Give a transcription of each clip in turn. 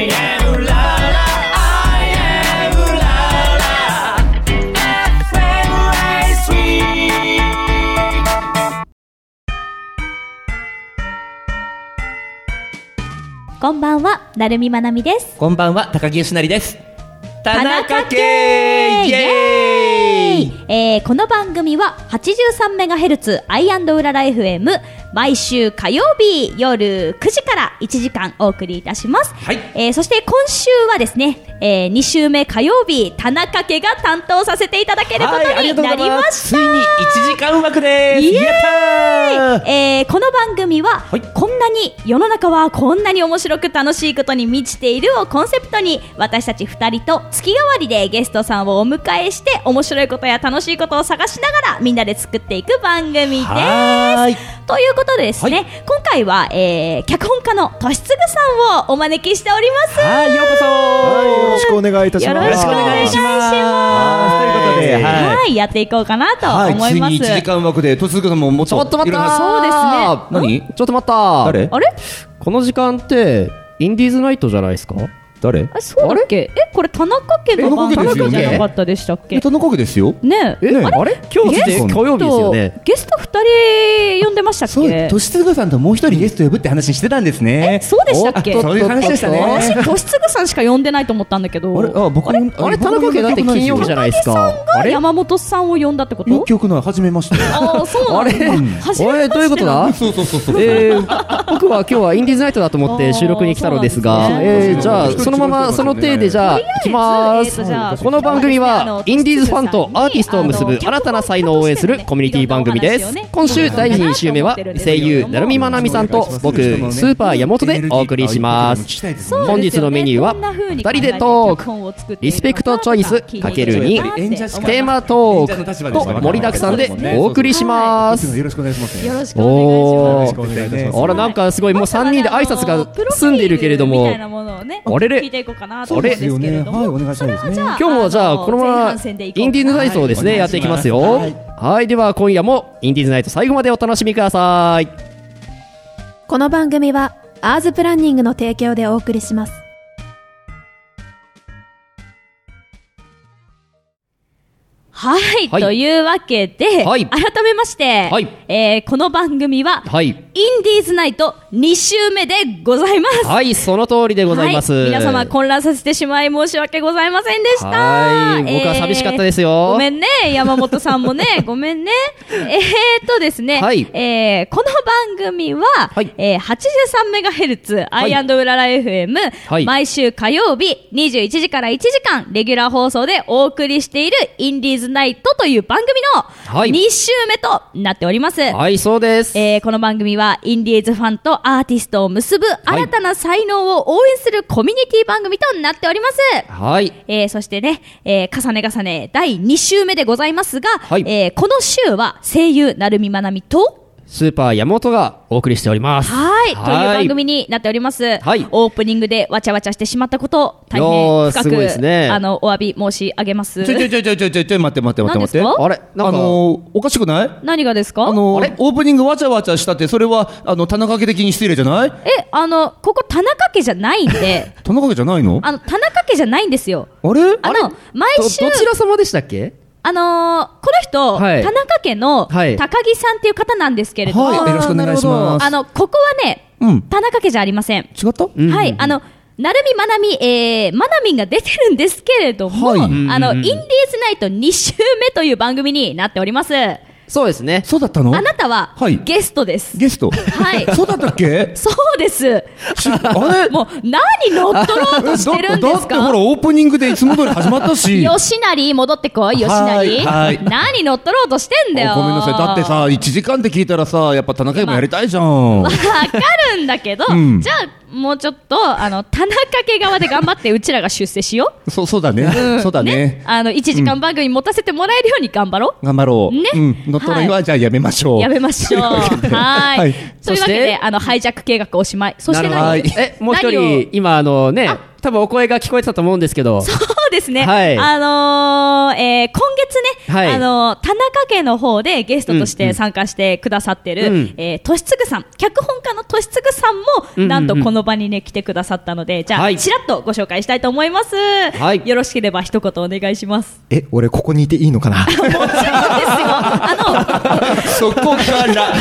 I am la la I am la la FM こんばんは、なるみまなみです。 こんばんは、高木よしなりです。 田中家イエーイ。この番組は 83MHz アイ&うらら FM 毎週火曜日夜9時から1時間お送りいたします。 はい。 そして今週はですね、2週目火曜日田中家が担当させていただけることになりました。 ついに1時間枠です。 イエーイ。 やったー。 この番組は、 はい、 こんなに世の中はこんなに面白く楽しいことに満ちているをコンセプトに、私たち2人と月替わりでゲストさんをお迎えして面白いことや楽しいことを探しながらみんなで作っていく番組です。ということでですね、はい、今回は、脚本家のとしつぐさんをお招きしております。 はい、ようこそ。 はい、よろしくお願いいたします。 よろしくお願いします。 ということで、 はい、やっていこうかなと思います。 ついに1時間枠でとしつぐさんももちょっと待った。 そうですね。 何？ ちょっと待った。 誰？ あれ？ この時間ってインディーズナイトじゃないですか？ 誰？ そうだっけ？これ田中家の番組じゃなかったでしたっけ？ 田中家ですよ。 ねえ、あれ？今日って火曜日ですよね。 ゲスト2人呼んでましたっけ？ そう、としつぐさんともう一人ゲスト呼ぶって話してたんですね。 そうでしたっけ？ そういう話でしたね。 私としつぐさんしか呼んでないと思ったんだけど。 あれ、僕あれ田中家だって金曜日じゃないですか。 高木さんが山本さんを呼んだってこと？ 記憶ない初めまして。 あ、そうなんだ。 あれどういうことだ？ そう。 僕は今日はインディーズナイトだと思って収録に来たのですが、じゃあそのままその手でじゃあいきます。この番組はインディーズファンとアーティストを結ぶ新たな才能を応援するコミュニティ番組です。今週第2週目は声優なるみまなみさんと僕スーパー山本でお送りします。本日のメニューは2人でトーク、リスペクトチョイス ×2 テーマトークと盛りだくさんでお送りします。 よろしくお願いします。 よろしくお願いします。 あら、なんかすごいもう3人で挨拶が済んでいるけれども、 あれ聞いていこうかなと思うんですけれども、 はい、お願いしたいですね。 今日もじゃあこのままインディーズナイトをですねやっていきますよ。はい、では今夜もインディーズナイト最後までお楽しみください。 この番組はアーズプランニングの提供でお送りします。 はい、というわけで、改めまして、この番組は、インディーズナイト2週目でございます。 はい、その通りでございます。 皆様混乱させてしまい申し訳ございませんでした。 僕は寂しかったですよ。 ごめんね、山本さんもね、ごめんね。ですね、この番組は、83MHz アイ&うらら FM、毎週火曜日21時から1時間レギュラー放送でお送りしているインディーズナイトという番組の2週目となっております。 はい、そうです。 この番組はインディーズファンとアーティストを結ぶ新たな才能を応援するコミュニティ番組となっております。 はい。 そしてね、重ね第2週目でございますが、この週は声優なるみまなみとスーパー山本がお送りしております。 はい、という番組になっております。オープニングでわちゃわちゃしてしまったことを大変深く、お詫び申し上げます。 ちょ待って。 あれ、おかしくない？ 何がですか？ オープニングわちゃわちゃしたって、それは田中家的に失礼じゃない？ ここ田中家じゃないんで。 田中家じゃないの？ 田中家じゃないんですよ。 あれ？ 毎週どちら様でしたっけ？ この人、田中家の高木さんっていう方なんですけれども、 よろしくお願いします。 ここはね、田中家じゃありません。 違った？ はい、なるみまなみ、まなみんが出てるんですけれども、インディーズナイト2週目という番組になっております。 そうですね。 そうだったの？ あなたはゲストです。 ゲスト？ はい。 そうだったっけ？ そうです。あれ？もう何乗っ取ろうとしてるんですか？ だってほらオープニングでいつも通り始まったし。 吉成戻ってこい、吉成。何乗っ取ろうとしてんだよ。 ごめんなさい。だってさ、1時間って聞いたらさ、やっぱ田中もやりたいじゃん。 わかるんだけど、じゃあもうちょっと田中家側で頑張ってうちらが出世しよう。 そうだね。そうだね。 1時間番組持たせてもらえるように頑張ろう。 頑張ろう。 ね。 乗っ取りはじゃあやめましょう。 やめましょう。はい。というわけでハイジャック計画おしまい。そして何？ もう一人今多分お声が聞こえてたと思うんですけど。 そうですね。 はい今月ね、 はい田中家の方でゲストとして参加してくださってる、としつぐさん、脚本家のとしつぐさんも、なんとこの場にね、来てくださったので、じゃあ、 はいちらっとご紹介したいと思います。 はいよろしければ一言お願いします。 俺ここにいていいのかな？ もちろんですよ。 そこから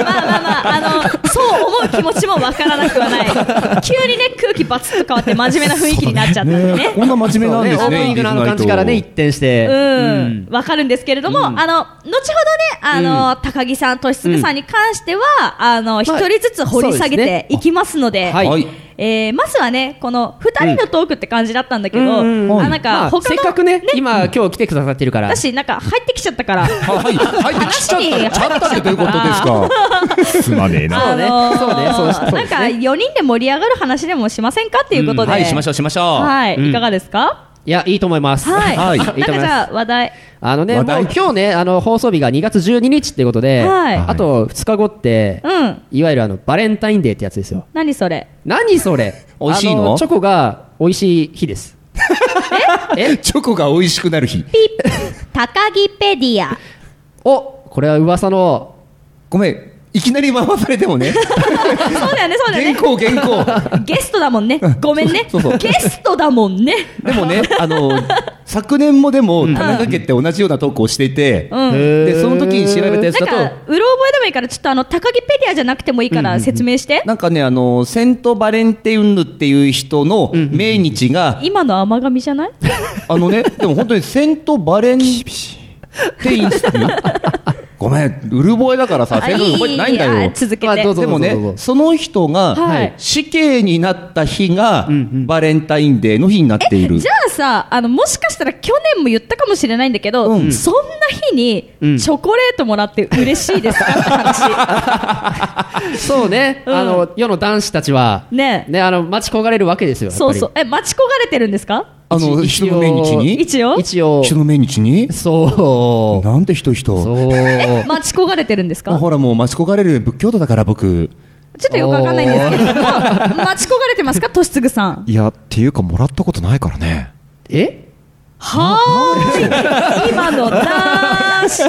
そう思う気持ちもわからなくはない。急にね、空気バツッと変わって真面目な雰囲気になっちゃったんでね。 こんな真面目なんですね。 オープニングのあの感じからね、一転して。 わかるんですけれども、後ほどね、高木さん、としつぐさんに関しては、一人ずつ掘り下げていきますので、 はいはい。 まずはね、この2人のトークって感じだったんだけど、なんかまあ、 他の、 せっかくね、今日来てくださってるから。 私、なんか入ってきちゃったから、 はい。入ってきちゃったってどういうことですか？ すまねえな。 そうねそうですねなんか4人で盛り上がる話でもしませんかっていうことで、 はい、しましょう、しましょう。 はい、いかがですか？ いや、いいと思います。 はい、 はいなんかじゃあ話題。 もう話題今日ね、放送日が2月12日っていうことで、 はいあと2日後って、いわゆるバレンタインデーってやつですよ。 何それ？ 何それ？ 美味しいのチョコが美味しい日です。 チョコが美味しくなる日。 高木ペディア。 お、これは噂の、 ごめん、いきなり回されてもね。 そうだよね、そうだよね。 原稿。 ゲストだもんね。ごめんね。 そうそうゲストだもんね。 でもね、昨年もでも、田中家って同じようなトークをしていて、で、その時に調べたやつだと、 なんか、うろ覚えでもいいから、ちょっと高木ペディアじゃなくてもいいから説明して。 なんかね、セント・バレンテウンヌっていう人の命日が、 今の甘噛みじゃない？ でも本当にセント・バレンテインスごめん、うる覚えだからさ、セント覚えてないんだよ。 続けて。 まあどうぞでもね、その人が死刑になった日がバレンタインデーの日になっている。 じゃあさ、もしかしたら去年も言ったかもしれないんだけど、そんな日にチョコレートもらって嬉しいですかって話。 そうね、世の男子たちは、 ね待ち焦がれるわけですよ。 そうそう。待ち焦がれてるんですか？ 人の命日に一応人の命日にそう。 なんて人そう。 待ち焦がれてるんですか？ ほらもう待ち焦がれる仏教徒だから僕。 ちょっとよくわかんないんですけれども、待ち焦がれてますか、としつぐさん？ いや、っていうかもらったことないからね。 はーい。今のなーし。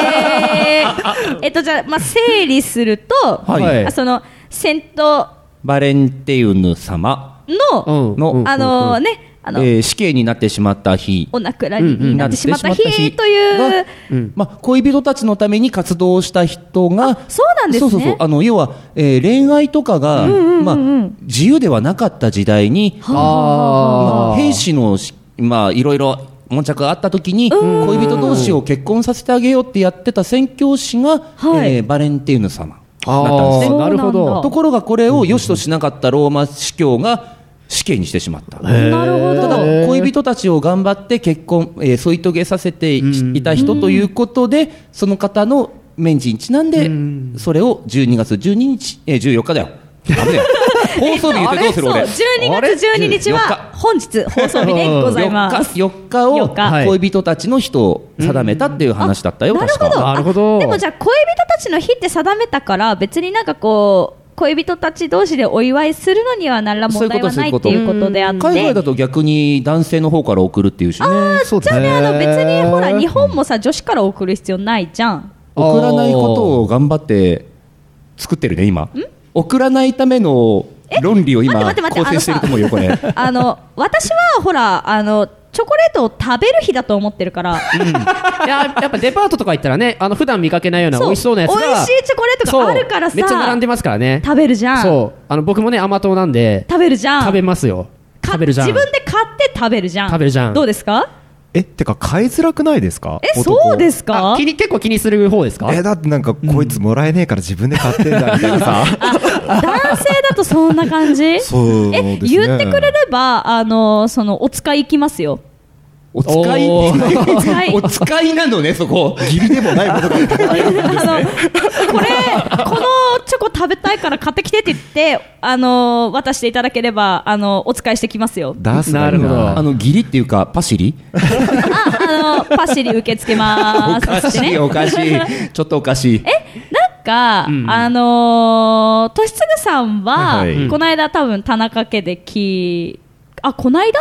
じゃあ、整理すると、 はいその、セントバレンテウヌ様の、 の、 ね、 死刑になってしまった日、 お亡くなりになってしまった日という、 恋人たちのために活動した人が、 そうなんですね。 そう要は、恋愛とかが、自由ではなかった時代に、兵士のいろいろ悶着があった時に、恋人同士を結婚させてあげようってやってた宣教師が、バレンティーヌ様だったんですね。 なるほど。 ところがこれを良しとしなかったローマ司教が死刑にしてしまった。 なるほど。 ただ恋人たちを頑張って結婚、添い遂げさせていた人ということで、その方の命日にちなんで、それを12月12日、14日だよ。ダメだよ。放送日言ってどうする俺。 12月12日は本日放送日でございます。 4日を恋人たちの日を定めたっていう話だったよ、確か。 なるほど。 でもじゃあ恋人たちの日って定めたから別になんかこう恋人たち同士でお祝いするのには何ら問題はないっていうことであって、 海外だと逆に男性の方から送るっていうしね。 じゃあね、別にほら日本もさ女子から送る必要ないじゃん。 送らないことを頑張って作ってるね今。送らないための論理を今構成してると思うよこれ。 私はほらチョコレートを食べる日だと思ってるから、 やっぱデパートとか行ったらね、普段見かけないような美味しそうなやつが、 美味しいチョコレートがあるからさ、 めっちゃ並んでますからね。 食べるじゃん。 そう僕もね甘党なんで食べるじゃん。 食べますよ。食べるじゃん。 自分で買って食べるじゃん。 食べるじゃん。 どうですか？ てか買いづらくないですか？ そうですか？ 結構気にする方ですか？ だってなんかこいつもらえねえから自分で買ってんだみたいなさ。 男性だとそんな感じ？ そうですね。 言ってくれればそのお使い行きますよ。 お使いお使いなのねそこ。 義理でもないものがいっぱいあるんですね。 このチョコ食べたいから買ってきてって言って渡していただければお使いしてきますよ。 なるほど。 義理っていうかパシリ？ パシリ受け付けまおす。 かしいおかしい。ちょっとおかしい。 なんかとしつぐさんはこの間多分田中家でこの間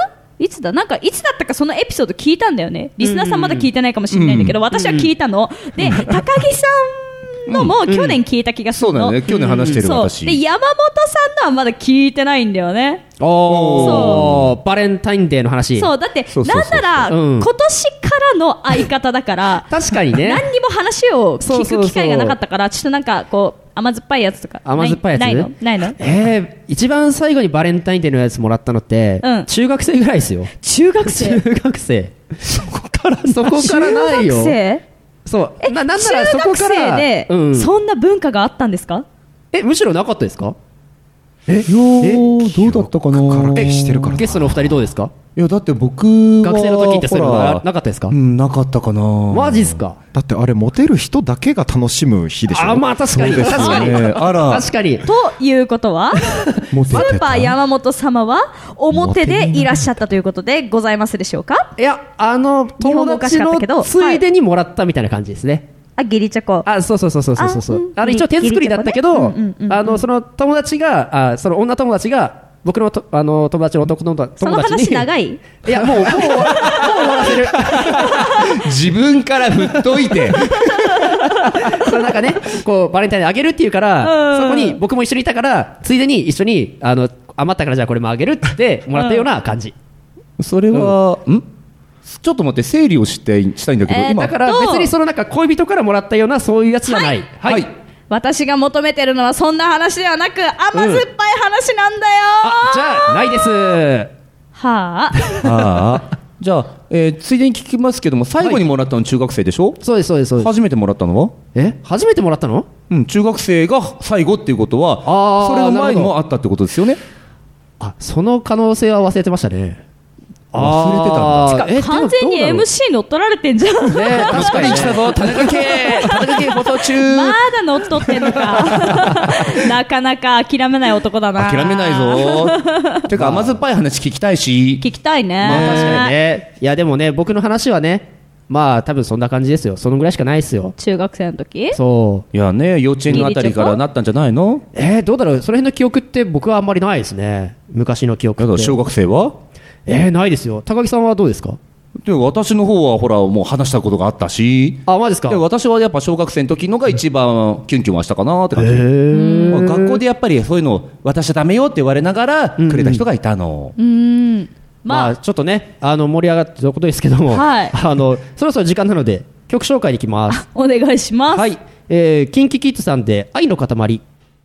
いつだったかそのエピソード聞いたんだよね。リスナーさんまだ聞いてないかもしれないんだけど、私は聞いたの。で、高木さんのも去年聞いた気がするの。 そうだね、去年話してるそう私。 で、山本さんのはまだ聞いてないんだよね。 バレンタインデーの話。 そう、だって、 そうそうそうそうなんなら、 うん今年からの相方だから、 確かにね。 何にも話を聞く機会がなかったから、ちょっとなんか、こう、甘酸っぱいやつとか。 甘酸っぱいやつないの一番最後にバレンタインデーのやつもらったのって、 うん中学生ぐらいですよ。 中学生中学生。そこからないよ。 中学生そう。なんならそ中学こから。 生で、 うん。 そんな文化があったんですか？ むしろなかったですか？ どうだったかな。 してるからゲストのお二人どうですか？ いやだって僕は学生の時ってそういうのほらなかったですか？ なかったかな。 マジっすか？ だってあれモテる人だけが楽しむ日でしょ。 あ、まあ確かに。 そうですよね確かに。 あら確かに。 ということは、 モテてたスーパー山本様は表でいらっしゃったということでございますでしょうか？ いや、 日本友語おかし達かったけどのついでにもらったみたいな感じですね。 あ、義理チョコ。 あ、そう。一応手作りだったけど、その友達が、その女友達が、僕の友達の男の友達に。 その話長い？ いや、もう終わらせる。 自分から振っといてそれなんかね、こう、バレンタインであげるっていうから、そこに僕も一緒にいたから、ついでに一緒に、余ったからじゃあこれもあげるってもらったような感じ。 それは、ちょっと待って、整理をしたいんだけど、今だから別にそのなんか恋人からもらったようなそういうやつじゃない。 はい私が求めてるのはそんな話ではなく、甘酸っぱい話なんだよ。 じゃあないです。 はあ。 ああじゃあ、ついでに聞きますけども、最後にもらったの中学生でしょ？ そうです。 初めてもらったのは？ 初めてもらったの？ 中学生が最後っていうことは、それの前にもあったってことですよね。 その可能性は忘れてましたね。 忘れてたんだ。 完全に MC 乗っ取られてんじゃん。 確かに来たぞ、田中圭放送中。 まだ乗っ取ってんのか。なかなか諦めない男だな。 諦めないぞ。てか甘酸っぱい話聞きたいし。 聞きたいね。 確かにね。いやでもね、僕の話はね、まあ多分そんな感じですよ。そのぐらいしかないですよ。 中学生の時？ そういやね、幼稚園のあたりからなったんじゃないの？ どうだろう。その辺の記憶って僕はあんまりないですね。昔の記憶って。 小学生は？ ないですよ。高木さんはどうですか？ で私の方はほらもう話したことがあったし。 マジですか？ で私はやっぱ小学生の時のが一番キュンキュンはしたかなって感じ。学校でやっぱりそういうの渡しちゃダメよって言われながらくれた人がいたの。 まあちょっとね、盛り上がってることですけども、 はいそろそろ時間なので曲紹介に行きます。 お願いします。 はい、キンキキッズさんで愛の塊。イン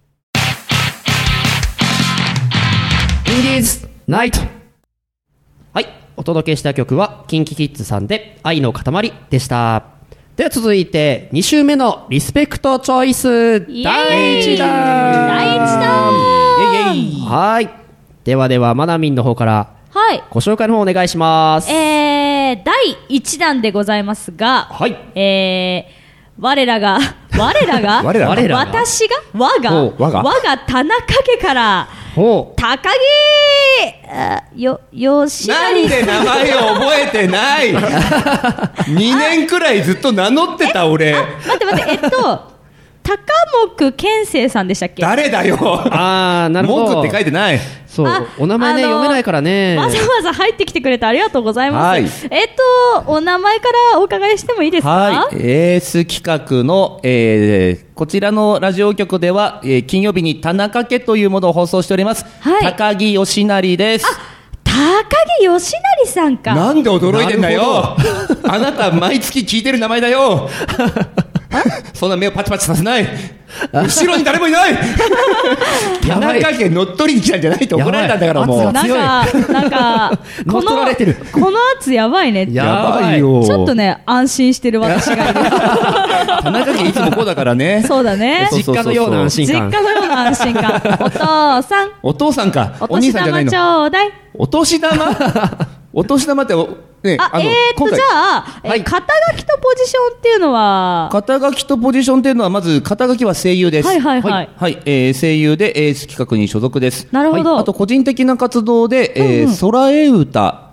ディーズナイト。はい、お届けした曲はキンキキッズさんで愛の塊でした。では続いて2週目のリスペクトチョイス第1弾。はい。ではまなみんの方からご紹介の方お願いします。 第1弾でございますが、 はい。 我らが私が我が田中家から高木よしななりんで名前を覚えてない？2年くらいずっと名乗ってた俺。 待って高木健生さんでしたっけ？ 誰だよ。 なるほど。 木って書いてない。 そう、お名前ね読めないからね。 わざわざ入ってきてくれてありがとうございます。 はいお名前からお伺いしてもいいですか？ はい、エース企画の、こちらのラジオ局では、金曜日に田中家というものを放送しております。 はい高木よしなりです。 高木よしなりさんか。 なんで驚いてんだよ。あなた毎月聞いてる名前だよ。そんな目をパチパチさせない。後ろに誰もいない。田中家乗っ取りに来たんじゃないと怒られたんだからもう。 なんか乗っ取られてる。 この圧やばいね。 やばいよ。 ちょっとね安心してる私がいる。 田中家いつもこうだからね。 そうだね。 実家のような安心感。 実家のような安心感。お父さんか。 お兄さんじゃないの。ちょうだい。 お年玉お年玉ってね、 じゃあ、肩書きとポジションっていうのは、 肩書きとポジションっていうのはまず肩書きは声優です。はい声優でエース企画に所属です。 なるほど。 あと個人的な活動で、空へ歌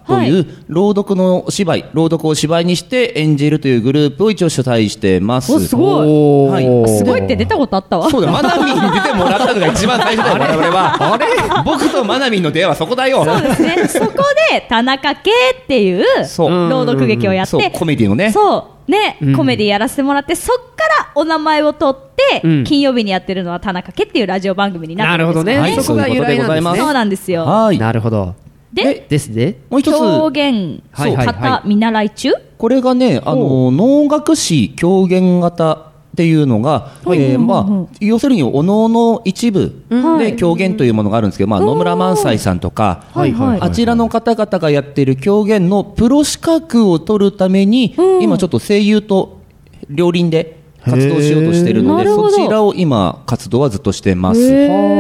という朗読のお芝居、朗読を芝居にして演じるというグループを一応主催してます。 お、すごい。 はい。 すごいって出たことあったわ。 そうだ、マナミンに出てもらったのが一番最初だよ、我々は。あれ僕とマナミンの出会いはそこだよ。 そうですね。そこで、田中圭っていう朗読劇をやって、 そう、コメディのね。 そう。ね、コメディやらせてもらって、そっからお名前を取って、金曜日にやってるのは田中圭っていうラジオ番組になってるんですよね。 なるほどね。そこが由来なんですね。 そうなんですよ。 はい。 なるほど。ですね。 もう一つ。 狂言型見習い中？これがね、能楽師狂言型っていうのが、要するにお能の一部で狂言というものがあるんですけど、野村萬斎さんとか、あちらの方々がやっている狂言のプロ資格を取るために、今ちょっと声優と両輪で活動しようとしているので、そちらを今活動はずっとしてます。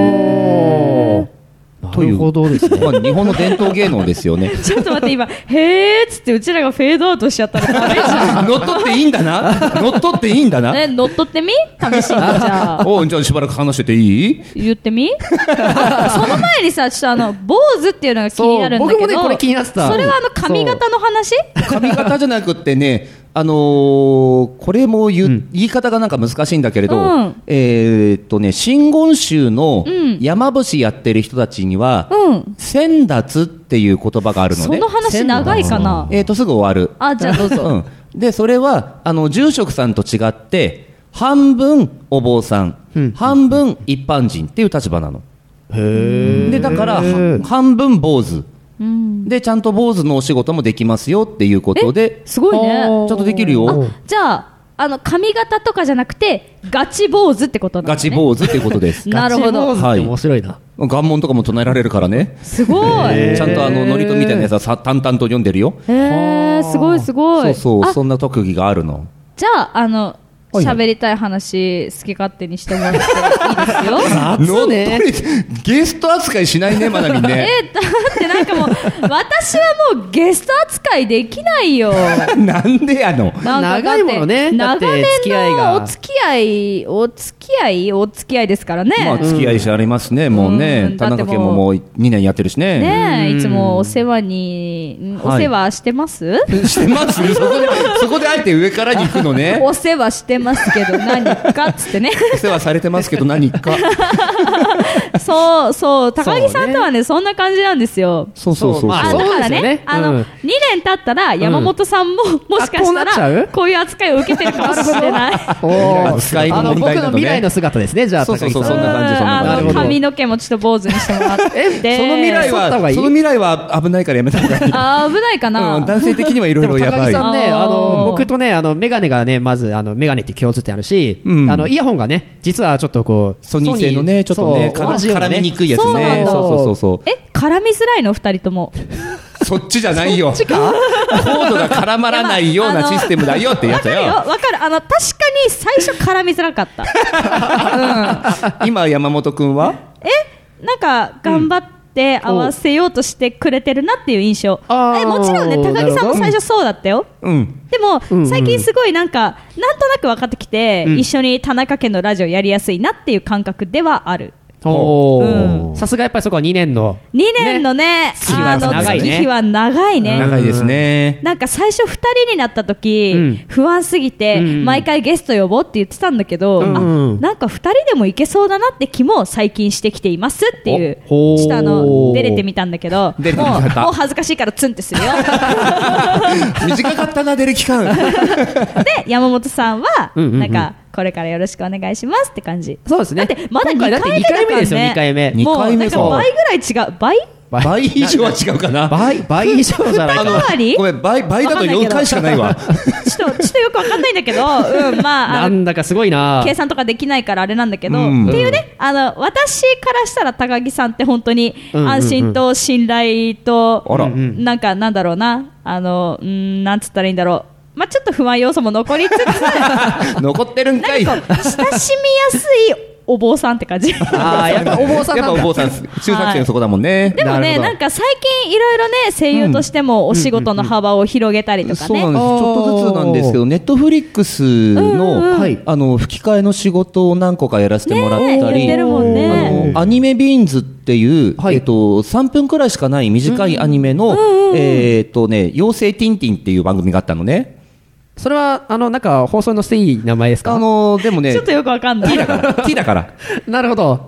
ということですね。日本の伝統芸能ですよね。 ちょっと待って、今へーっつってうちらがフェードアウトしちゃったらダメじゃん。 乗っ取っていいんだな。乗っ取っていいんだな。 乗っ取ってみ？試しにじゃあ。 じゃあしばらく話してていい？ 言ってみ？その前にさ、ちょっと坊主っていうのが気になるんだけど。 僕もねこれ気になってた。 それは髪型の話？ 髪型じゃなくってね。これも言い方がなんか難しいんだけれど、真言宗の山伏やってる人たちには、先達っていう言葉があるので、 その話長いかな？ すぐ終わる。 じゃあどうぞ。 で、それは、住職さんと違って、半分お坊さん、半分一般人っていう立場なの。で、だから、半分坊主。でちゃんと坊主のお仕事もできますよっていうことで、 すごいね。 ちゃんとできるよ。 じゃあ髪型とかじゃなくてガチ坊主ってことなんですね。 ガチ坊主っていうことです。 なるほど。 はい。面白いな。 願文とかも唱えられるからね。 すごい。 ちゃんと祝詞みたいなやつは淡々と読んでるよ。 すごいすごい。 そんな特技があるの。 じゃあ喋りたい話好き勝手にしてもらっていいですよ。 夏ね。ゲスト扱いしないね、まなみね。 だってなんかもう私はもうゲスト扱いできないよ。 なんでやの。 長いものね。 長年のお付き合いですからね。 まあ付き合いしてありますね、もうね。田中家ももう2年やってるしね。 ねえ、いつもお世話してます？ してます。そこであえて上からに行くのね。 お世話してますけど何かっつってね。 お世話されてますけど何か。 そう高木さんとはねそんな感じなんですよ。 そうだからね、2年経ったら山本さんももしかしたらこういう扱いを受けてるかもしれない。 扱いの問題なのね。 僕の未来の姿ですね。じゃあそうそんな感じ。 髪の毛もちょっと坊主にしてもらって。 その未来は危ないからやめた方がいい。 危ないかな。 男性的にはいろいろやばい。 高木さんね、僕とねメガネがねまずメガネって共通点あるし、イヤホンがね実はちょっとこうソニー製のねちょっとね絡みにくいやつね。そう。 絡みづらいの2人とも。 そっちじゃないよ。コードが絡まらないようなシステムだよってやつよ。 わかる。確かに最初絡みづらかった。 今山本くんは？ なんか頑張って合わせようとしてくれてるなっていう印象。もちろんね高木さんも最初そうだったよ。でも最近すごいなんとなく分かってきて、一緒に田中家のラジオやりやすいなっていう感覚ではある。 さすがやっぱりそこは2年のね月日は長いね。 長いですね。 なんか最初2人になった時不安すぎて毎回ゲスト呼ぼうって言ってたんだけど、なんか2人でもいけそうだなって気も最近してきていますっていう。ちょっと出れてみたんだけど、もう恥ずかしいからツンってするよ。 短かったな出る期間。 で山本さんはなんかこれからよろしくお願いしますって感じ。 そうですね。 だってまだ2回目ですよ。 2回目。 もうなんか倍ぐらい違う。 倍以上は違うかな。 倍以上じゃないかな。 ごめん倍だと4回しかないわ。 ちょっとよくわかんないんだけど、 なんだかすごいな。 計算とかできないからあれなんだけど、っていうね私からしたら高木さんって本当に安心と信頼となんだろうななんつったらいいんだろう。ちょっと不安要素も残りつつ残ってるんかい。 親しみやすいお坊さんって感じ。 ああ、やっぱお坊さんやっなんだ。 ぱお坊さん、中作戦そこだもんね。 でもね、 なるほどなんか最近いろいろね、声優としてもお仕事の幅を広げたりとかね。 そうなんです。ちょっとずつなんですけど、ネットフリックスの、 はい吹き替えの仕事を何個かやらせてもらったねやってり、 るもんね。 アニメビーンズっていう、 はい 3分くらいしかない短いアニメの、妖精ティンティンっていう番組があったのね。 それは、なんか、放送のしていい名前ですか？ でもね、 ちょっとよくわかんない。 T だから、T だから、 なるほど。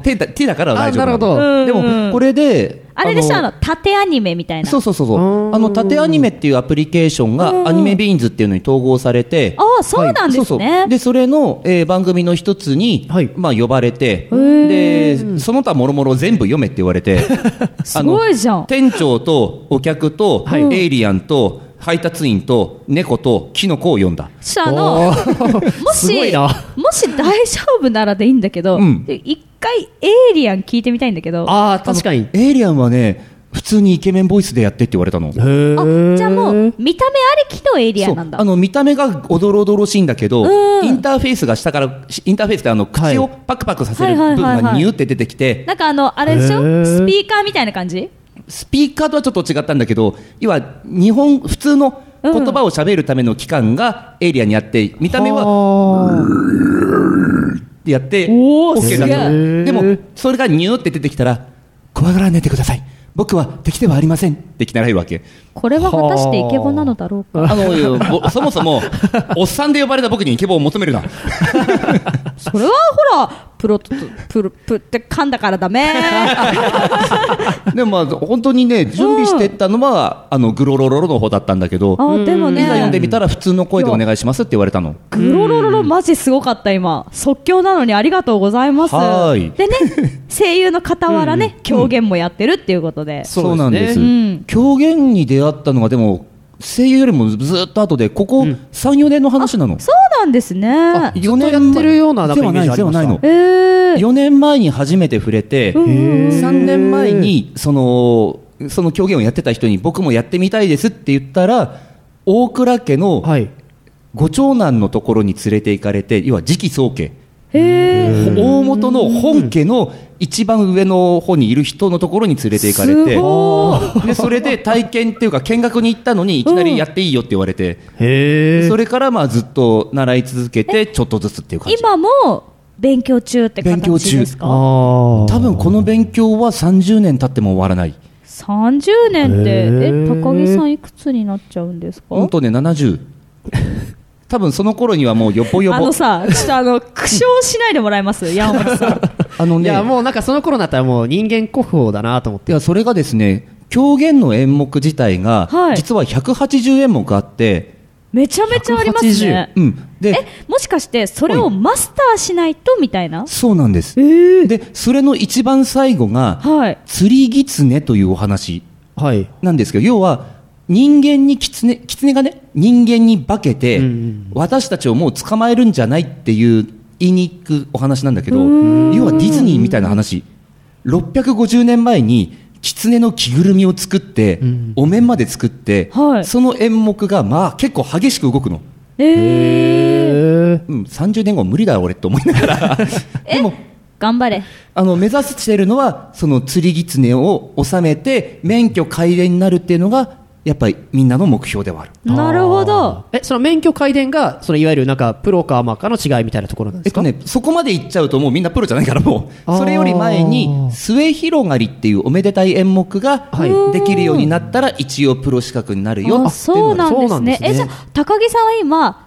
T だから大丈夫なの。 あなるほどでも、これで、 あれでしょ、縦アニメみたいな。 そう。縦アニメっていうアプリケーションがアニメビーンズっていうのに統合されて、 ああ、そうなんですね。 で、それの、番組の一つに、 はいまあ、呼ばれて、で、その他もろもろ全部読めって言われて、 すごいじゃん。 店長とお客と、エイリアンと、配達員と猫とキノコを読んだ。 もすごいな。 もし大丈夫ならでいいんだけど、 うん一回エイリアン聞いてみたいんだけど、 ああ、確かに。 エイリアンはね、普通にイケメンボイスでやってって言われたの。 あ、じゃあもう見た目ありきのエイリアンなんだ。 見た目がおどろおどろしいんだけど、インターフェースが下から、インターフェースって口をパクパクさせる部分がニューって出てきて、 なんかあれでしょ、スピーカーみたいな感じ。 スピーカーとはちょっと違ったんだけど、要は普通の言葉を喋るための器官がエイリアンにあって、見た目はってやって、 おー OK だすげったの。でも、それがニューって出てきたら、怖がらないでください。僕は敵ではありませんってきなられるわけ。 これは果たしてイケボなのだろうか。 そもそも、おっさんで呼ばれた僕にイケボを求めるな。 それはほら、プって噛んだからダメ。 でもまあ、本当にね、準備してったのは、グロロロロの方だったんだけど、 あ、でもね、 いざ読んでみたら普通の声でお願いしますって言われたの。 グロロロロマジすごかった今。即興なのにありがとうございます。 はいでね、声優の傍らね、狂言もやってるっていうことで。 そうなんです。 うん狂言に出会ったのがでも声優よりもずっと後でここ3、4年の話なの。 そうなんですね。 4 ずっとやってるようななんかイメージありました。 ではないの。 4 4年前に初めて触れて、3年前にその狂言をやってた人に僕もやってみたいですって言ったら、大倉家のはい。 ご長男のところに連れて行かれて、要は次期宗家、 へ大元の本家の一番上の方にいる人のところに連れて行かれて、 すごでそれで体験っていうか見学に行ったのにいきなりやっていいよって言われて、 へえ。 それからまあずっと習い続けてちょっとずつっていう感じ。 今も勉強中って勉強中形ですか？ 多分この勉強は30年経っても終わらない。 30年って高木さんいくつになっちゃうんですか？ 本当ね、70。多分その頃にはもうよぼよぼ。 さ、ちょっと苦笑しないでもらえます？山本さん。 いや、もうなんかその頃になったらもう人間国宝だなと思って。 いや、それがですね、狂言の演目自体が、 はい実は180演目あって、 めちゃめちゃありますね。 で、 もしかしてそれをマスターしないとみたいな？ そうなんです。で、それの一番最後が、 はい。 釣り狐というお話はい。 なんですけど、要は、人間に狐がね、人間に化けて、私たちをもう捕まえるんじゃないっていう言いに行くお話なんだけど、要はディズニーみたいな話。650年前に狐の着ぐるみを作って、お面まで作って、 はいその演目がまあ結構激しく動くの。30年後無理だよ俺って思いながら。でも頑張れ。 目指しているのはその釣り狐を収めて免許皆伝になるっていうのがやっぱりみんなの目標ではある。 なるほど。 その免許皆伝が、そのいわゆるなんかプロかアマかの違いみたいなところなんですか？ そこまで行っちゃうともうみんなプロじゃないから、もうそれより前に末広がりっていうおめでたい演目ができるようになったら一応プロ資格になるよっていうのが。 そうなんですね。 そうなんですねじゃあ高木さんは今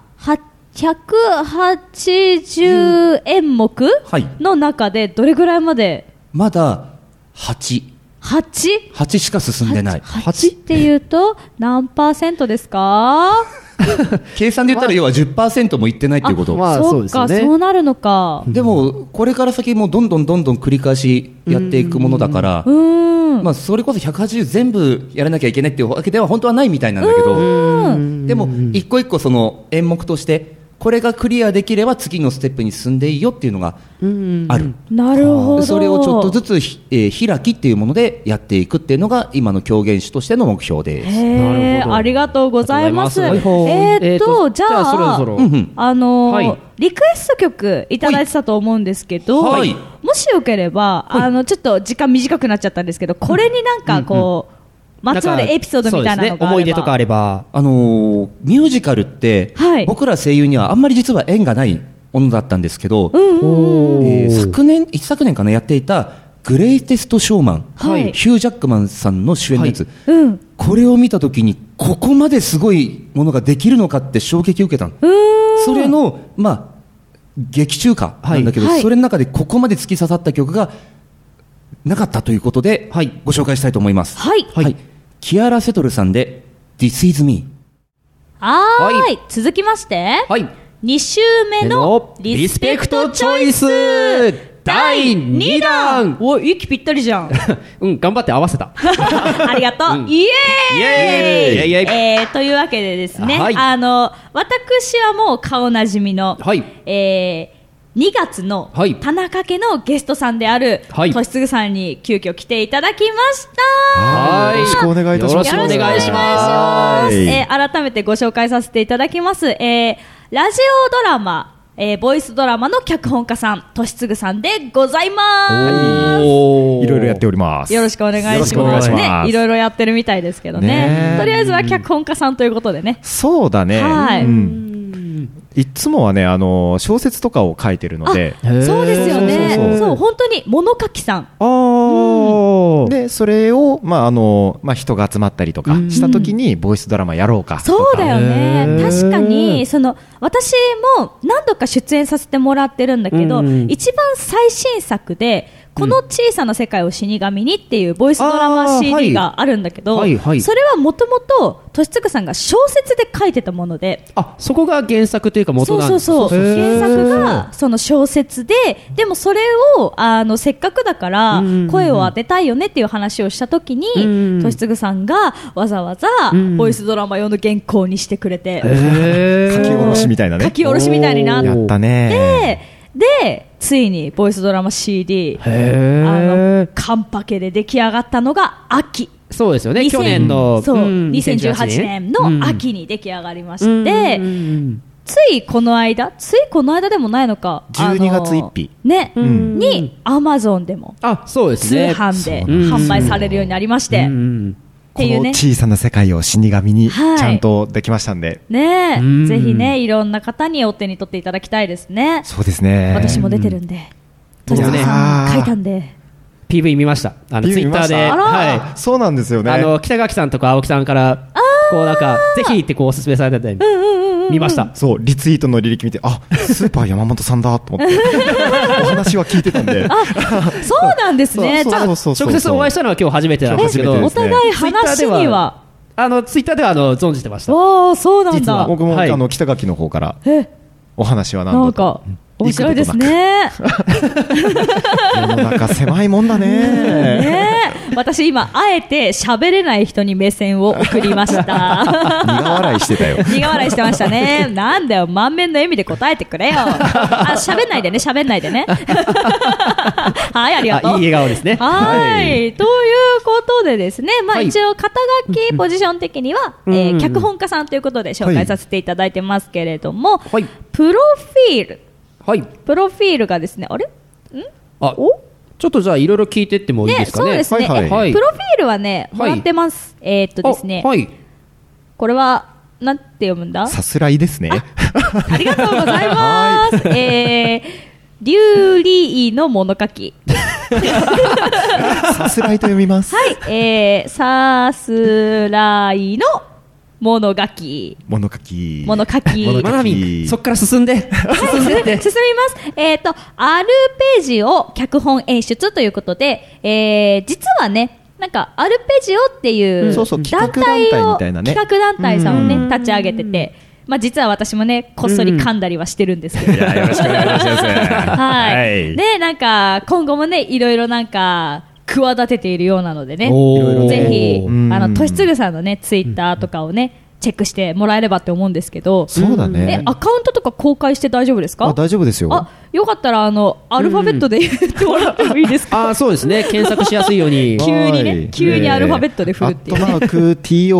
180演目はいの中でどれぐらいまで？ まだ8 8? しか進んでない。 8っていうと何%ですか？ 計算で言ったら要は 10% もいってないっていうこと。 まあそうですよねそうなるのか。 でもこれから先もどんどん繰り返しやっていくものだから、まあ、それこそ180全部やらなきゃいけないっていうわけでは本当はないみたいなんだけど、でも一個一個その演目としてこれがクリアできれば次のステップに進んでいいよっていうのがある。 なるほど。 それをちょっとずつ開きっていうものでやっていくっていうのが今の狂言師としての目標です。 へー、ありがとうございます。 ありがとうございますじゃあそろそろはいリクエスト曲いただいてたと思うんですけど、 はいもしよければ、ちょっと時間短くなっちゃったんですけど、これになんかこう、まつわるエピソードみたいなのがあれば、 そうですね、思い出とかあれば。 ミュージカルって、 はい僕ら声優にはあんまり実は縁がないものだったんですけど、一昨年かなやっていたグレイテストショーマン、 はいヒュー・ジャックマンさんの主演のやつ、 うん、 これを見たときにここまですごいものができるのかって衝撃を受けたの。それの、劇中歌なんだけど、 はいそれの中でここまで突き刺さった曲がなかったということで、ご紹介したいと思います。 はいキアラ・セトルさんで This is me。 はい、続きまして、 はい。 2週目のリスペクトチョイス第2弾。お、息ぴったりじゃん。 うん、頑張って合わせた。 ありがとう。イエーイイエーイというわけでですね、 はい私はもう顔なじみの、 はい 2月のはい田中家のゲストさんである、 はいとしつぐさんに急遽来ていただきました。 はい。 よろしくお願いいたします。 よろしくお願いします改めてご紹介させていただきます。ラジオドラマ、ボイスドラマの脚本家さん、としつぐさんでございます。 いろいろやっております。 よろしくお願いします。 よろしくお願いしますね、いろいろやってるみたいですけどね。 ねえとりあえずは脚本家さんということでね。 そうだね。 はいいつもはね、小説とかを書いてるので。 そうですよね。 そうそうそう本当に物書きさん。 で、それを、人が集まったりとかしたときに、ボイスドラマやろうかとか。 そうだよね。確かに、私も何度か出演させてもらってるんだけど、一番最新作で、この小さな世界を死神にっていうボイスドラマ CD があるんだけど、それはもともと、としつぐさんが小説で書いてたもので、 そこが原作というか元なんですか。 そう原作がその小説で、でもそれをせっかくだから声を当てたいよねっていう話をしたときに、としつぐさんがわざわざボイスドラマ用の原稿にしてくれて、 書き下ろしみたいなね。 書き下ろしみたいになって、 やったね。 でついにボイスドラマ CD カンパケで出来上がったのが秋。 そうですよね、去年の 2018年の秋に出来上がりまして、ついこの間でもないのか、 12月1日ね、に Amazon でもそうです通ね、 販で販売されるようになりまして、っていうね、 この小さな世界を死神にちゃんとできましたんで、 ね、ぜひね、いろんな方にお手に取っていただきたいですね。 そうですね。 私も出てるんで、としつぐさん書いたんで。 PV 見ました。ツイッターで、 はい、そうなんですよね。 北垣さんとか青木さんからこうなんかぜひってこうおすすめされてて見ました。 そう、リツイートの履歴見て、スーパー山本さんだと思ってお話は聞いてたんで。 そうなんですね。 直接お会いしたのは今日初めてなんですけど、 お互い話にはツイッターでは存じてました。 そうなんだ。 僕も北垣の方からお話はなんか面白いですね。 世の中狭いもんだね。 私今あえて喋れない人に目線を送りました。 苦笑いしてたよ。 苦笑いしてましたね。なんだよ、満面の笑みで答えてくれよ。喋んないでね、喋んないでね。はい、ありがとう。 いい笑顔ですね。 はい、ということでですね、一応肩書きポジション的には脚本家さんということで紹介させていただいてますけれども、プロフィールがですね、あれ？ ちょっとじゃあいろいろ聞いてってもいいですかね。 そうですね。プロフィールはね、もらってます。ですね。これはなんて読むんだ？ さすらいですね。 ありがとうございます。リュウリーの物書き。 さすらいと読みます。 はい。さすらいの物書き。 まなみ、そっから進んで。進みます。 あるページを脚本演出ということで、実はね、なんかアルペジオっていう団体を、企画団体さんをね、立ち上げてて、実は私もね、こっそり噛んだりはしてるんですけど。 よろしくお願いします。 はい。で、なんか、今後もね、いろいろなんか、企てているようなのでね、ぜひ、としつぐさんのね、ツイッターとかをね、 チェックしてもらえればって思うんですけど、 そうだね。 アカウントとか公開して大丈夫ですか？ 大丈夫ですよ。 あ、よかったらアルファベットで言ってもらってもいいですか？ そうですね、検索しやすいように急にね、急にアルファベットで振るっていう、 アットマーク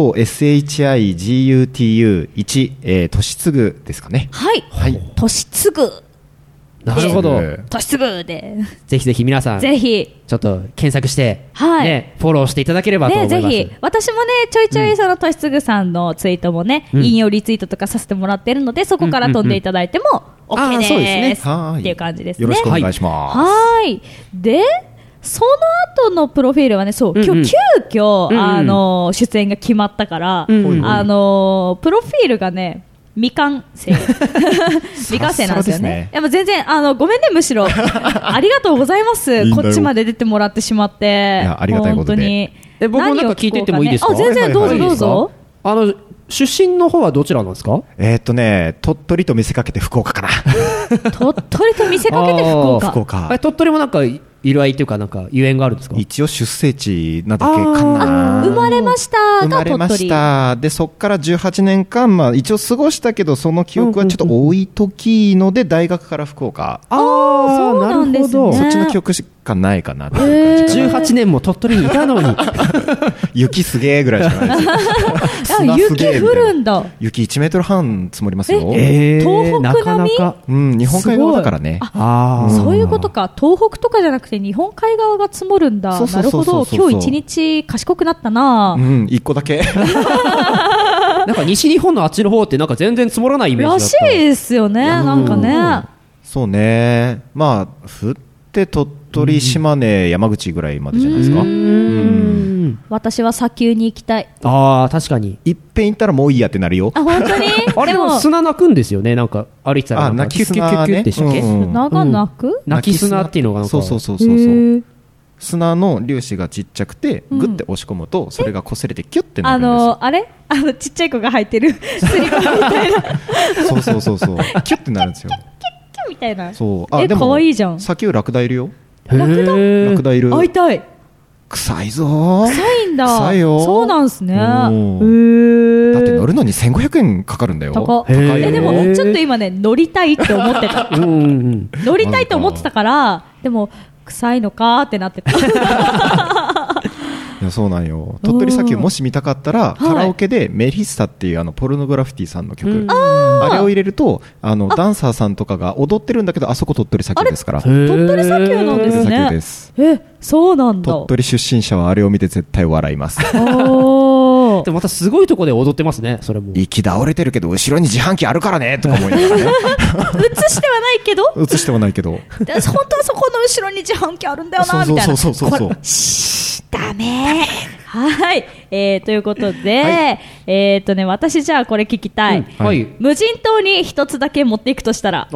TOSHIGUTU1、都市つぐですかね。 はい、 はい。 都市つぐ、 なるほど。 都市つぐでぜひぜひ皆さんぜひちょっと検索して、 はいね、フォローしていただければと思います。 ぜひ私もねちょいちょいそのとしつぐさんのツイートもね、引用リツイートとかさせてもらってるので、そこから飛んでいただいても OK です、 そうですね。 っていう感じですね。 よろしくお願いします。 はいでその後のプロフィールはね、そう、今日急遽、出演が決まったから、プロフィールがね未完成未完成なんですよね。いや、もう全然ごめんね、むしろありがとうございます。こっちまで出てもらってしまって、 いや、ありがたいことで。 本当に僕もなんか聞いてってもいいですか？ 全然どうぞどうぞ。 出身の方はどちらなんですか？ 鳥取と見せかけて福岡かな。 鳥取と見せかけて福岡。 鳥取もなんか由来というか、なんかゆえんがあるんですか？ 一応出生地なだけかな。 生まれました生まれました。で、そっから18年間、一応過ごしたけど、その記憶はちょっと多い時ので、大学から福岡。 そうなんですね。 そっちの記憶しかないかなっていう感じかな。 18年も鳥取にいたのに。 雪すげーぐらいしかないですよ。 雪降るんだ。 雪1メートル半積もりますよ。 東北並み？ 日本海側だからね。 そういうことか。東北とかじゃなくて日本海側が積もるんだ。なるほど。今日一日賢くなったな。 1個だけ。 なんか西日本のあっちの方ってなんか全然積もらないイメージだった。 らしいですよね。なんかね。 そうね。降って鳥取、島根、山口ぐらいまでじゃないですか。 私は砂丘に行きたい。 確かに。 いっぺん行ったらもういいやってなるよ。 本当に？ あれも砂泣くんですよね。なんか歩いてたら泣き砂ね。 砂が泣く？ 泣き砂っていうのがなんか。 そう。砂の粒子がちっちゃくてグッて押し込むとそれが擦れてキュッてなるんですよ。 あれちっちゃい子が履いてるスリッパみたいな。 そうキュッてなるんですよ。 キュッみたいな。 そう。 でも可愛いじゃん。 砂丘ラクダいるよ。 ラクダいる。 会いたい。 臭いぞ。 臭いんだ。 臭いよ。 そうなんすね。 だって乗るのに1500円かかるんだよ。 高い。でもちょっと今ね乗りたいって思ってた。乗りたいと思ってたから、でも臭いのかってなってた。 いや、そうなんよ。鳥取砂丘もし見たかったら、カラオケでメリッサっていうポルノグラフィティさんの曲、あれを入れるとダンサーさんとかが踊ってるんだけど、あそこ鳥取砂丘ですから。 鳥取砂丘なんですね。 砂丘です。 そうなんだ。 鳥取出身者はあれを見て絶対笑います。 でもまたすごいとこで踊ってますね。それも息倒れてるけど後ろに自販機あるからねとか思いながらね。 映してはないけど映してはないけど本当はそこの後ろに自販機あるんだよなみたいな。 そうダメ。はい、ということで、私じゃあこれ聞きたい。無人島に一つだけ持っていくとしたら。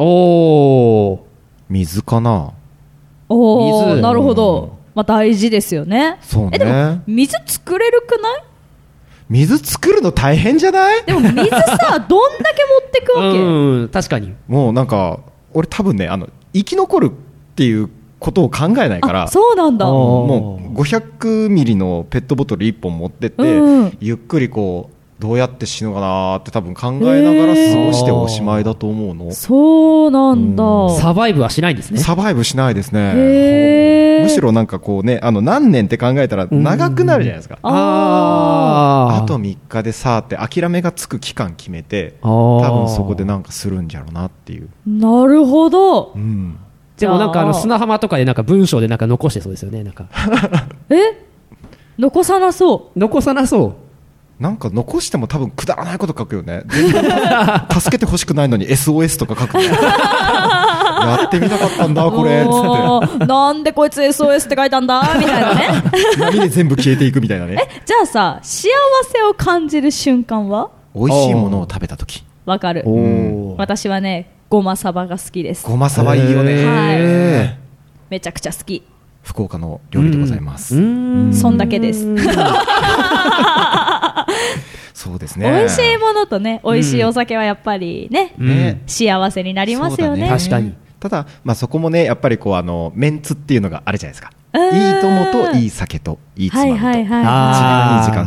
水かな。 水。なるほど。大事ですよね。 そうね。 でも水作れるくない？ 水作るの大変じゃない？ でも水さどんだけ持ってくわけ？ 確かに。 もうなんか俺多分ね生き残るっていうことを考えないから。 そうなんだ。 もう500ミリのペットボトル1本持ってって、ゆっくりこうどうやって死ぬかなって多分考えながら過ごしておしまいだと思うの。 そうなんだ。 サバイブはしないんですね。 サバイブしないですね。むしろなんかこうね何年って考えたら長くなるじゃないですか。あと3日でさーって諦めがつく期間決めて、多分そこでなんかするんじゃろうなっていう。 なるほど。 でもなんか砂浜とかでなんか文章でなんか残してそうですよね。なんか残さなそう。 なんか残しても多分くだらないこと書くよね。全然助けてほしくないのに SOS とか書くの。やってみたかったんだこれっつって。なんでこいつ SOS って書いたんだみたいなね。 波で全部消えていくみたいなね。 じゃあさ、幸せを感じる瞬間は？ 美味しいものを食べた時。 わかる。私はね、ごまサバが好きです。 ごまサバいいよね。 はい。めちゃくちゃ好き。 福岡の料理でございます。 そんだけです。 そうですね。 美味しいものとね、美味しいお酒はやっぱりね、幸せになりますよね。 確かに。 ただそこもね、やっぱりこうメンツっていうのがあるじゃないですか。いい友といい酒といいつまみと一番いい時間かなと思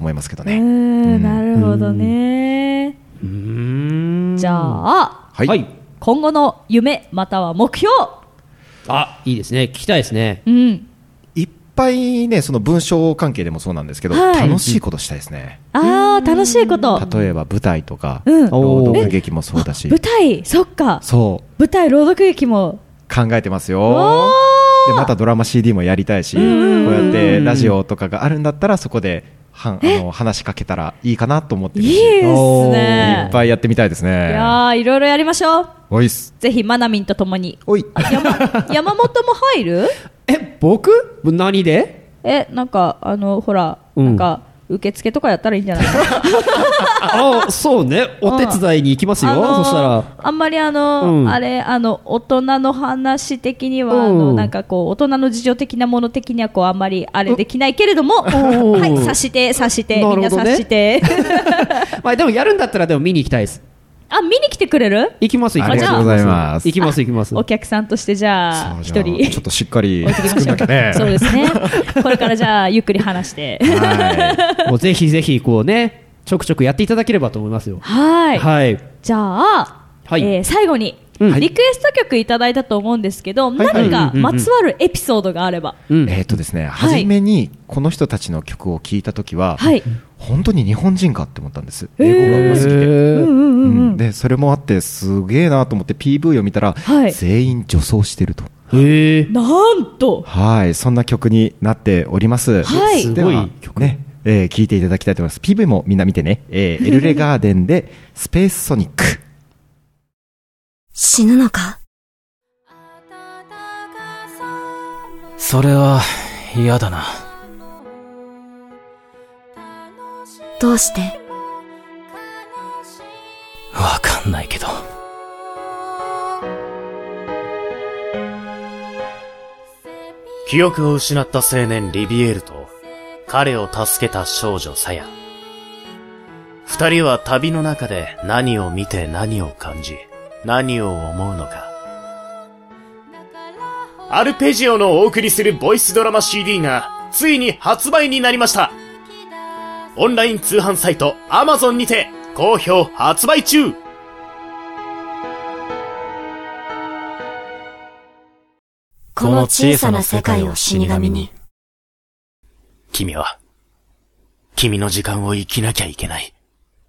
思いますけどね。 なるほどね。じゃあ、 はい、 はい。 今後の夢または目標。 あ、いいですね。聞きたいですね。 いっぱいね、その文章関係でもそうなんですけど、楽しいことしたいですね。 楽しいこと。 例えば舞台とか、朗読劇もそうだし。 舞台、そっか。 そう。 舞台、朗読劇も考えてますよ。で、またドラマ CD もやりたいし、こうやってラジオとかがあるんだったら、そこで話しかけたらいいかなと思ってるし、 いいですね。 いっぱいやってみたいですね。 いやー、いろいろやりましょう。 おいっす。 ぜひマナミンとともに。 おい。 山本も入る？ 僕？何で？ なんかほら、なんか受付とかやったらいいんじゃない？ そうね。お手伝いに行きますよ。そしたらあんまりあれ大人の話的にはなんかこう大人の事情的なもの的にはこうあんまりあれできないけれども、はい察してみんな察して。 まあでもやるんだったらでも見に行きたいです。 見に来てくれる？ 行きますありがとうございます。 行きます。 お客さんとしてじゃあ一人ちょっとしっかり作んなきゃね。 そうですね。これからじゃあゆっくり話して。 もうぜひぜひこうねちょくちょくやっていただければと思いますよ。 はい。じゃあ最後にリクエスト曲いただいたと思うんですけど、何かまつわるエピソードがあれば。 ですね、初めにこの人たちの曲を聴いたときは、本当に日本人かって思ったんです。英語が好きで。で、それもあってすげえなと思って PV を見たら、全員女装してると。 なんと。 はい、そんな曲になっております。 すごい曲ね。聴いていただきたいと思います。PV もみんな見てね。エルレガーデンでスペースソニック。 死ぬのか？ それは嫌だな。 どうして？ わかんないけど。記憶を失った青年リビエールと彼を助けた少女サヤ。二人は旅の中で何を見て何を感じ何を思うのか。アルペジオのお送りするボイスドラマ CD がついに発売になりました。オンライン通販サイト Amazon にて好評発売中。 この小さな世界を死神に。 君は君の時間を生きなきゃいけない。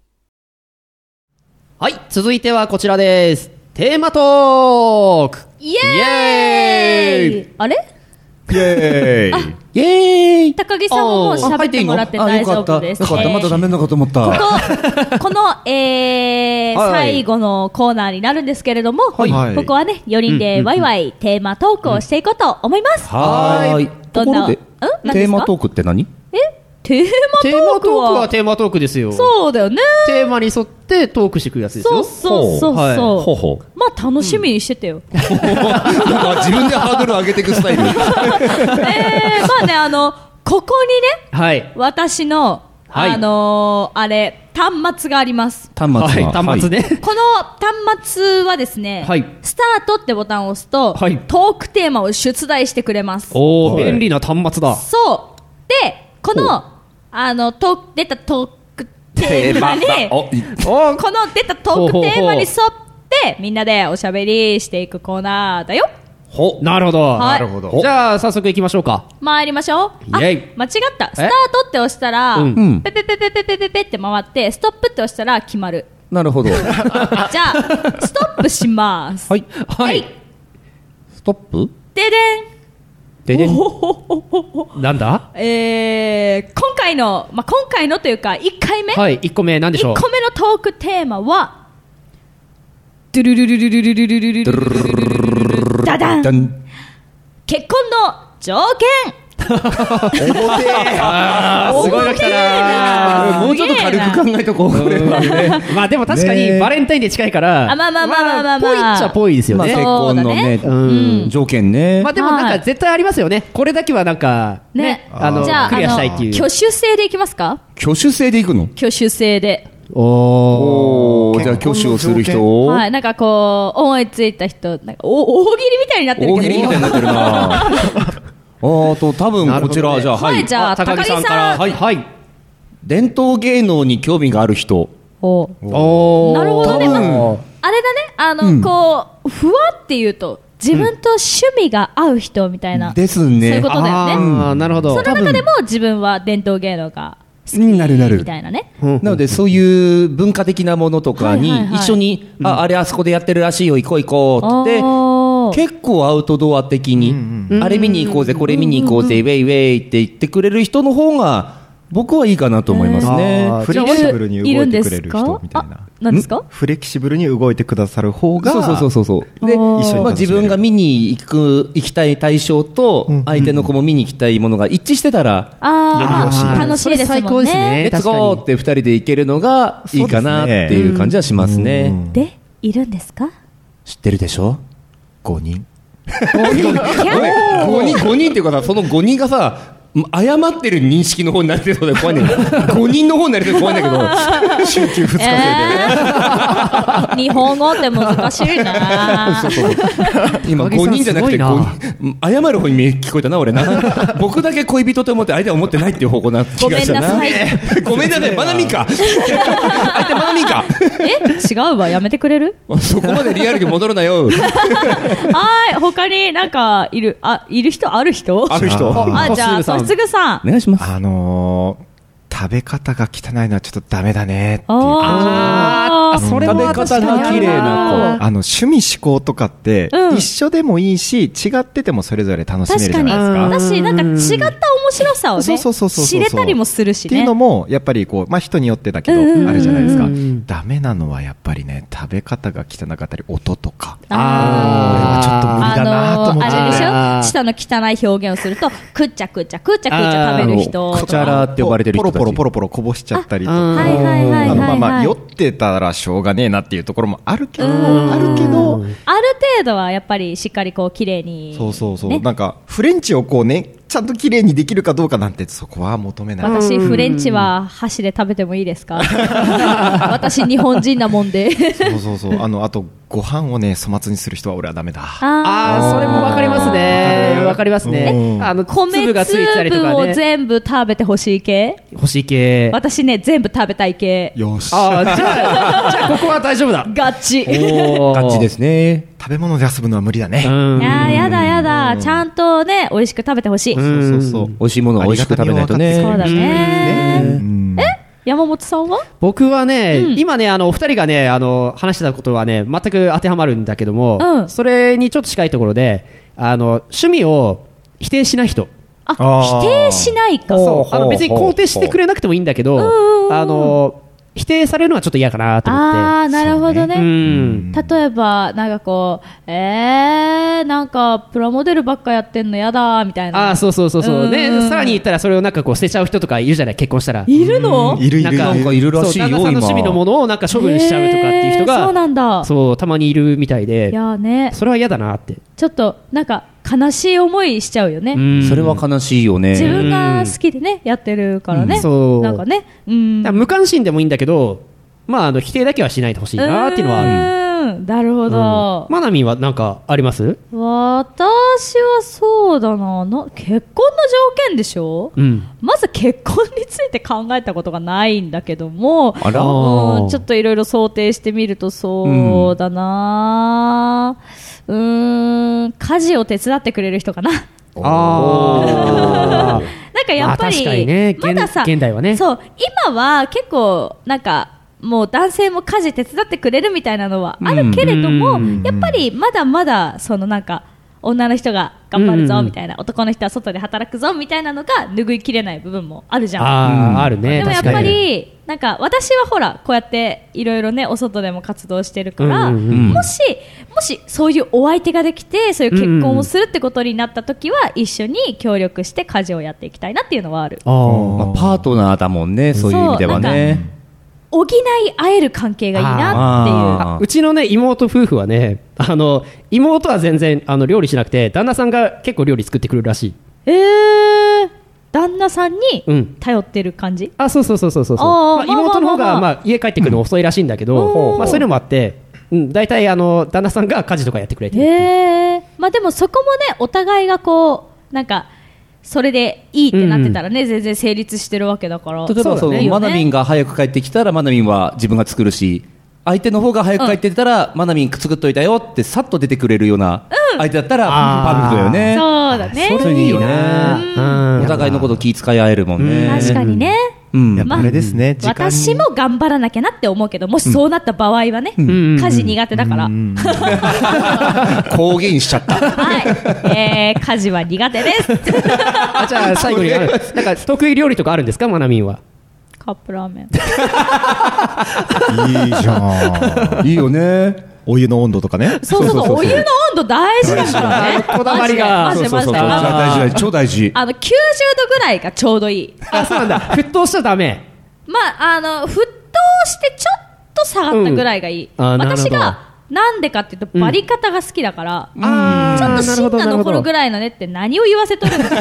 はい、続いてはこちらです。テーマトーク。 イエーイ。あれ？ イエーイ。 イエーイ。 高木さんももう喋ってもらって大丈夫です。 よかった。まだダメなのかと思った。 この最後のコーナーになるんですけれども、ここはね4人でワイワイテーマトークをしていこうと思います。 はい。ところでテーマトークって何？ テーマトークはテーマトークですよ。 そうだよね。 テーマに沿ってトークしていくやつですよ。 そう。まあ楽しみにしててよ。 自分でハードル上げていくスタイル。まあねここにね、私のあれ端末があります。 端末ね。 この端末はですね、スタートってボタンを押すとトークテーマを出題してくれます。 おー、便利な端末だ。 そう。でこの出たトークテーマにこの出たトークテーマに沿ってみんなでおしゃべりしていくコーナーだよ。 なるほど。じゃあ早速行きましょうか。 参りましょう。間違った。スタートって押したらペペペペペペペペって回ってストップって押したら決まる。 なるほど。じゃあストップします。 はい。ストップ。 ででん。 なんだ？ 今回のというか1回目。 1個目なんでしょう。 1個目のトークテーマはドゥルルルルルルルルルルルルダダン。結婚の条件。 すごいの来たな。 もうちょっと軽く考えとこう。 まあでも確かにバレンタインで近いからまあぽいっちゃぽいですよね。 結婚のね条件ね。 まあでもなんか絶対ありますよね。これだけはなんかねじゃあクリアしたいっていう。 挙手制でいきますか？ 挙手制でいくの？ 挙手制で。 おー、じゃあ挙手をする人。 なんかこう思いついた人、なんか大喜利みたいになってるけど。 大喜利みたいになってるな。多分こちらじゃあじゃあ高木さんから伝統芸能に興味がある人。 おなるほどね、 多分あれだね、こうふわって言うと自分と趣味が合う人みたいな、 ですそういうねこ。とだよね。 あーなるほど。 その中でも自分は伝統芸能が好きなるみたいなね。 なのでそういう文化的なものとかにはいはいはい一緒に、あれあそこでやってるらしいよ、行こう行こうっておー結構アウトドア的に、あれ見に行こうぜ、これ見に行こうぜ、ウェイウェイって言ってくれる人の方が僕はいいかなと思いますね。 フレキシブルに動いてくれる人みたいな。 何ですか？ フレキシブルに動いてくださる方が、 そうで、 一緒にまあ、自分が見に行きたい対象と相手の子も見に行きたいものが一致してたら、 楽しいですもんね。 それ最高ですね。 レッツゴーって2人で行けるのがいいかなっていう感じはしますね。 で、いるんですか？ 知ってるでしょ 5人。 5人っていうかさ、その5人がさ、誤ってる認識の方になってるので怖いんだけど、5人の方になりそうで怖いんだけど、 週休2日制で。 日本語って難しいな。 今5人じゃなくて謝る方に聞こえたな俺な。僕だけ恋人と思って相手は思ってないっていう方向な気がしたな。 ごめんなさい。 ごめんなさい、マナミか。相手マナミか。 違うわ、やめてくれる？ そこまでリアルに戻るなよ。 はい、他になんかいる人ある人？ ある人。 じゃあ小菅さん。 お願いします。 食べ方が汚いのはちょっとダメだねっていうあー、それも食べ方が綺麗な子。 趣味嗜好とかって一緒でもいいし、違っててもそれぞれ楽しめるじゃないですか。 だし、なんか違った面白さをね、 そう知れたりもするしね。 っていうのもやっぱりこう、まあ、人によってだけどあるじゃないですか。ダメなのはやっぱりね、食べ方が汚かったり音とか、これはちょっと無理だなと思っちゃう。 あれでしょ、舌の汚い表現をするとくっちゃくっちゃくっちゃくっちゃ食べる人とか、 くちゃらって呼ばれてる人たち、 ポロポロこぼしちゃったりとか、 はいはいはいはいはい、 まあ酔ってたらしょうがねえなっていうところもあるけど、 ある程度はやっぱりしっかりこう綺麗に、 そう、なんかフレンチをこうね、ちゃんと綺麗にできるかどうかなんてそこは求めない。 私フレンチは箸で食べてもいいですか？私日本人なもんで。 そうあとご飯をね粗末にする人は俺はダメだ。 それもわかりますね。わかりますね。粒がついてたりとかね。 米粒を全部食べてほしい系？ 欲しい系。 私ね、全部食べたい系。 よし。 じゃあここは大丈夫だ。 ガチ。 ガチですね。 食べ物で遊ぶのは無理だね。 やだ。ちゃんとね、美味しく食べてほしい。 そう。美味しいものは美味しく食べないとね。 そうだね。山本さんは？僕はね、今ね、お二人がね、話してたことはね、全く当てはまるんだけども、それにちょっと近いところで、趣味を否定しない人。否定しないか。そう。別に肯定してくれなくてもいいんだけど、否定されるのはちょっと嫌かなと思って。なるほどね。例えば、なんかこう、なんかプラモデルばっかやってんのやだみたいな。そうね。さらに言ったらそれをなんかこう捨てちゃう人とかいるじゃない、結婚したら。いるの？いる。なんかいるらしいよ、今。旦那さんの趣味のものをなんか処分しちゃうとかっていう人が、そうなんだ。そう、たまにいるみたいで。いやね。それは嫌だなって。ちょっと、なんか、悲しい思いしちゃうよね。 それは悲しいよね。 自分が好きでね、やってるからね。なんかね。 無関心でもいいんだけど、まあ、否定だけはしないでほしいなっていうのはある。なるほど。まなみんはなんかあります？私はそうだな。結婚の条件でしょ？まず結婚について考えたことがないんだけども、ちょっといろいろ想定してみるとそうだな。家事を手伝ってくれる人かな。なんかやっぱり、 確かにね、 まださ、 現代はね。 そう、今は結構なんかもう男性も家事手伝ってくれるみたいなのはあるけれども、やっぱりまだまだそのなんか女の人が頑張るぞみたいな、男の人は外で働くぞみたいなのが拭いきれない部分もあるじゃん。あるね。でもやっぱりなんか私はほらこうやっていろいろねお外でも活動してるから、もしそういうお相手ができてそういう結婚をするってことになった時は一緒に協力して家事をやっていきたいなっていうのはある。 パートナーだもんね、そういう意味ではね。 補い合える関係がいいなっていう。 うちのね妹夫婦はね、妹は全然料理しなくて旦那さんが結構料理作ってくれるらしい。旦那さんに頼ってる感じ？そう。妹の方が家帰ってくるの遅いらしいんだけど、そういうのもあって大体旦那さんが家事とかやってくれてる。でもそこもねお互いがこうなんかそれでいいってなってたらね、全然成立してるわけだから。 例えばそう、マナミンが早く帰ってきたらマナミンは自分が作るし、相手の方が早く帰ってきたら、マナミン作っといたよってさっと出てくれるような相手だったらパーフェクトだよね。 そうだね。 それいいよね。お互いのこと気遣い合えるもんね。 確かにね。 やっぱあれですね、 私も頑張らなきゃなって思うけど、もしそうなった場合はね、家事苦手だから。 公言しちゃった。 はい。家事は苦手です。 じゃあ最後に、なんか得意料理とかあるんですか、マナミンは。 カップラーメン。 いいじゃん。 いいよね。 お湯の温度とかね。 そう、お湯の温度大事だからね。 こだわりが。 大事、超大事。 90度ぐらいがちょうどいい。 あ、そうなんだ。沸騰しちゃダメ。 まあ、沸騰してちょっと下がったぐらいがいい。私が、なんでかっていうと、バリ方が好きだから、ちょっと芯が残るぐらいのねって何を言わせとるの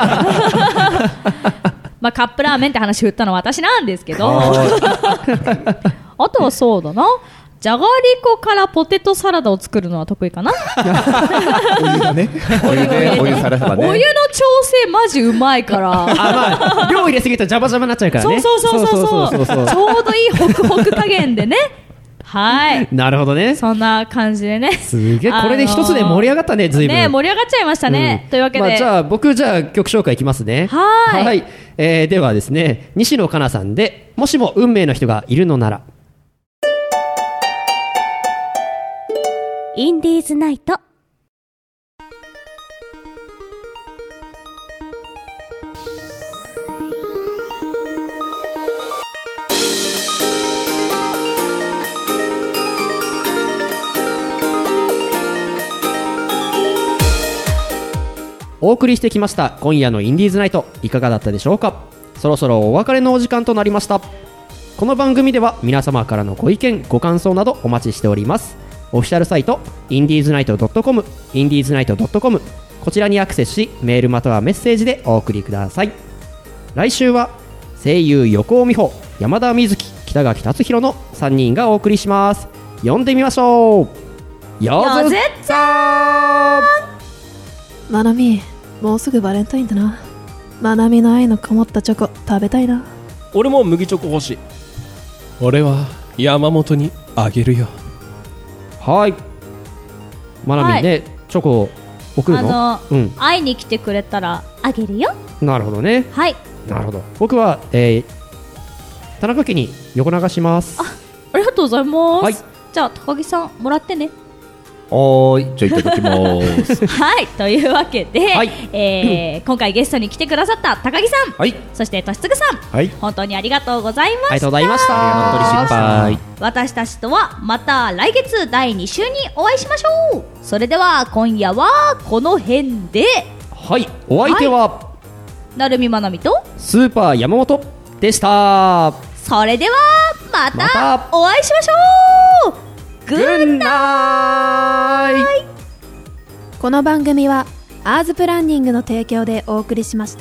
まあ、カップラーメンって話振ったのは私なんですけどあとはそうだな、じゃがりこからポテトサラダを作るのは得意かな。 お湯がね、 お湯さらせばね。 お湯の調整マジうまいから。 まあ、量入れすぎるとジャバジャバになっちゃうからね。 そう。ちょうどいいホクホク加減でね。はい。 なるほどね。 そんな感じでね。 すげえ、これで一つで盛り上がったね、ずいぶん。 ね、盛り上がっちゃいましたね。というわけで。 じゃあ、僕、曲紹介いきますね。 はい。 ではですね、西野カナさんで、もしも運命の人がいるのなら。 インディーズナイト。 お送りしてきました今夜のインディーズナイト、いかがだったでしょうか。そろそろお別れのお時間となりました。この番組では皆様からのご意見ご感想などお待ちしております。オフィシャルサイト indiesnight.com indiesnight.com こちらにアクセスし、メールまたはメッセージでお送りください。来週は声優横尾美穂、山田瑞希、北垣達弘の3人がお送りします。読んでみましょう。よずっちゃー。まなみ、もうすぐバレンタインだな。まなみの愛のこもったチョコ食べたいな。 俺も麦チョコ欲しい。俺は山本にあげるよ。 はい、まなみね、チョコを送るの？ 会いに来てくれたらあげるよ。 なるほどね。 はい。 なるほど。僕は、田中家に横流します。 ありがとうございます。 はい。 じゃあ高木さんもらってね。 じゃあいただきますはい、というわけで、今回ゲストに来てくださった高木さん、そしてとしつぐさん、本当にありがとうございました。 ありがとうございました。 私たちとはまた来月第2週にお会いしましょう。それでは今夜はこの辺で、 はい、お相手は、 なるみまなみとスーパー山本でした。 それではまたお会いしましょう。グッナイ。 この番組はアーズプランニングの提供でお送りしました。